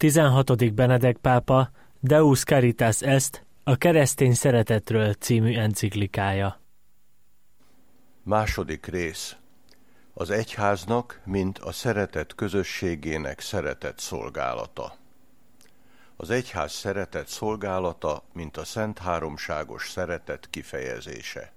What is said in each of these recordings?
16. Benedek pápa Deus Caritas Est, a keresztény szeretetről című enciklikája. Második rész. Az egyháznak, mint a szeretet közösségének szeretet szolgálata. Az egyház szeretet szolgálata, mint a szent háromságos szeretet kifejezése.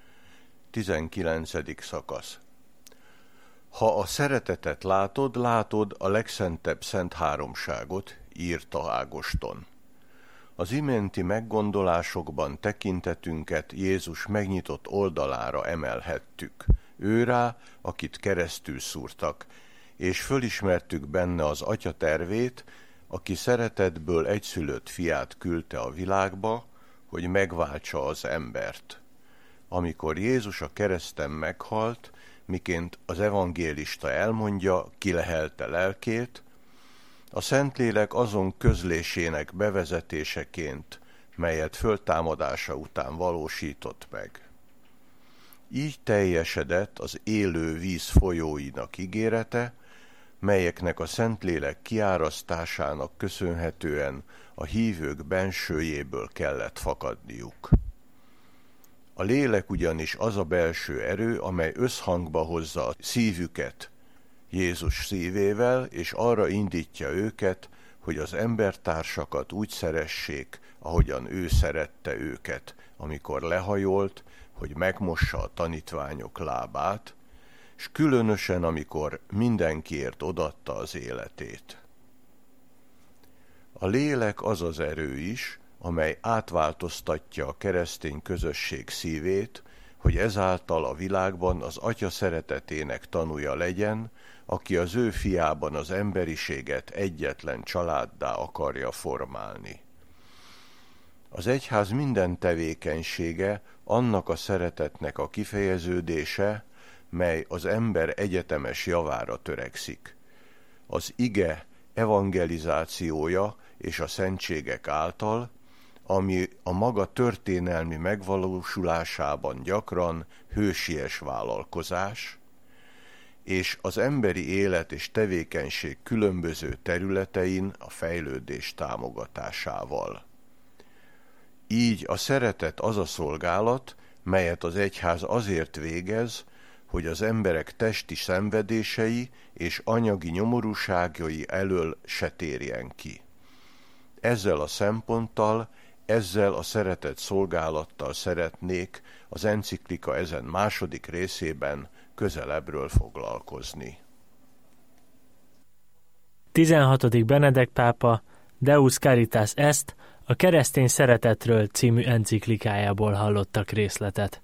19. szakasz. Ha a szeretetet látod a legszentebb szent háromságot, írta Ágoston. Az iménti meggondolásokban tekintetünket Jézus megnyitott oldalára emelhettük, őrá, akit keresztül szúrtak, és fölismertük benne az Atya tervét, aki szeretetből egyszülött fiát küldte a világba, hogy megváltsa az embert. Amikor Jézus a kereszten meghalt, miként az evangélista elmondja, kilehelte lelkét, a Szentlélek azon közlésének bevezetéseként, melyet föltámadása után valósított meg. Így teljesedett az élő víz folyóinak ígérete, melyeknek a Szentlélek kiárasztásának köszönhetően a hívők bensőjéből kellett fakadniuk. A lélek ugyanis az a belső erő, amely összhangba hozza a szívüket Jézus szívével, és arra indítja őket, hogy az embertársakat úgy szeressék, ahogyan ő szerette őket, amikor lehajolt, hogy megmossa a tanítványok lábát, s különösen, amikor mindenkiért odatta az életét. A lélek az az erő is, amely átváltoztatja a keresztény közösség szívét, hogy ezáltal a világban az Atya szeretetének tanúja legyen, aki az ő fiában az emberiséget egyetlen családdá akarja formálni. Az egyház minden tevékenysége annak a szeretetnek a kifejeződése, mely az ember egyetemes javára törekszik. Az ige evangelizációja és a szentségek által, ami a maga történelmi megvalósulásában gyakran hősies vállalkozás, és az emberi élet és tevékenység különböző területein a fejlődés támogatásával. Így a szeretet az a szolgálat, melyet az egyház azért végez, hogy az emberek testi szenvedései és anyagi nyomorúságai elől se térjen ki. Ezzel a szemponttal, ezzel a szeretet szolgálattal szeretnék az enciklika ezen második részében közelebbről foglalkozni. 16. Benedek pápa Deus Caritas Est, a keresztény szeretetről című enciklikájából hallottak részletet.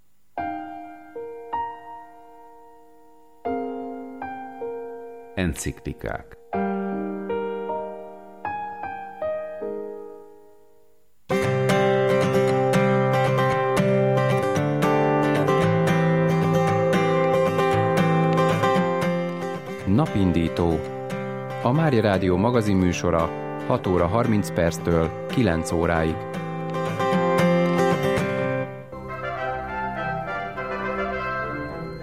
Enciklikák. Napindító. A Mária Rádió magazinműsora 6 óra 30 perctől 9 óráig.